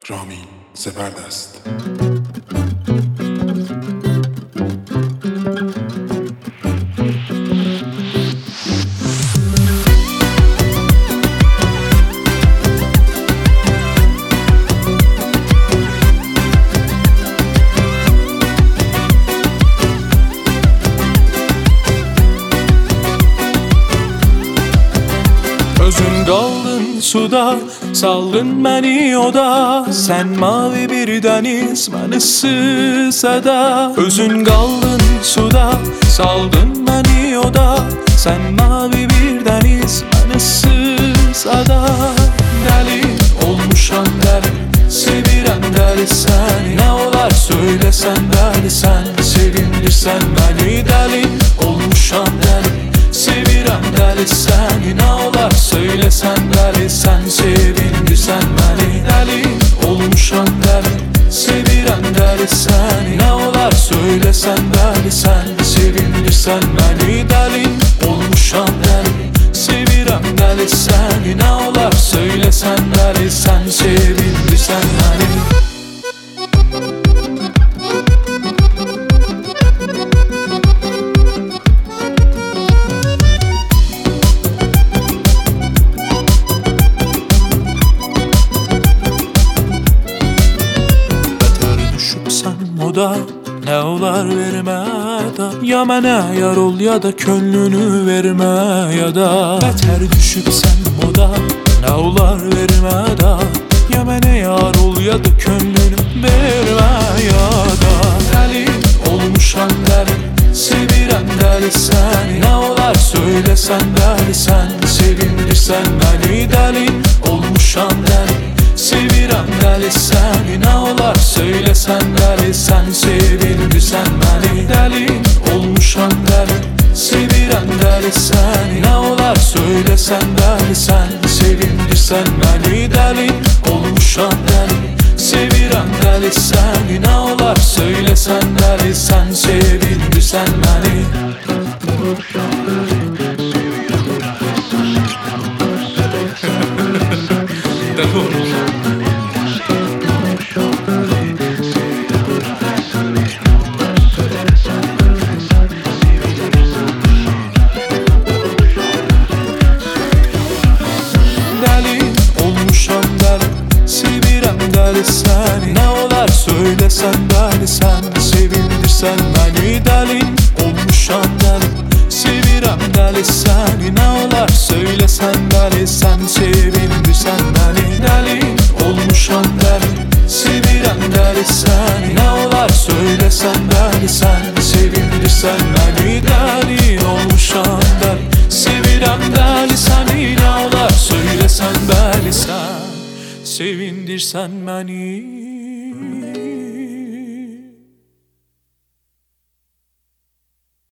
Rami Zeberdest. Özün qaldın suda, saldın məni oda. Sən mavi bir dəniz, mən ıssız səda. Özün qaldın suda, saldın məni oda. Sən mavi bir dəniz, mən ıssız səda. Dəli olmuşam dəli, sevirəm dəli səni. Nə olar söyləsən dəli sən, sevindirsən məni. Dəli olmuşam dəli, sevirəm dəli səni. Nə olar söylesen dəli sən, sevindirsən məni. Dəli olmuşam dəli, sevirəm dəli səni. Nə olar söylesen dəli sən, sevindirsən məni. Dəli olmuşam dəli, sevirəm dəli səni. Nə olar söylesen dəli sən, sevindirsən məni. Moda ne olar vermə da, ya mənə yar ol ya da könlünü vermə ya da. Bətər düşübsən moda, ne olar vermə da, ya mənə yar ol ya da könlünü vermə ya da. Dəli olmuşam dəli, sevirəm dəli səni. Nə olar söyləsən dəli sən, sevindirsən məni. Dəli olmuşam dəli, sevirəm dəli səni. Nə olar söylesen dəli sən, sevindirsən məni. Dəli olmuşam dəli, sevirəm dəli səni. Nə olar söylesen dəli sən, sevindirsən məni. Dəli olmuşam dəli, sevirəm dəli səni. Nə olar söylesen dəli sən, sevindirsən məni. Səni, nə olar söylesen dəli sən, sevindirsən məni. Dəli olmuşam dəli, sevirəm dəli səni. Nə olar söylesen dəli sən, sevindirsən məni. Dəli olmuşam dəli, sevirəm dəli səni. Nə olar söylesen dəli sən, sevindirsən məni. Dəli olmuşam dəli, sevirəm dəli səni. Nə olar söylesen dəli sən, sevindirsən məni.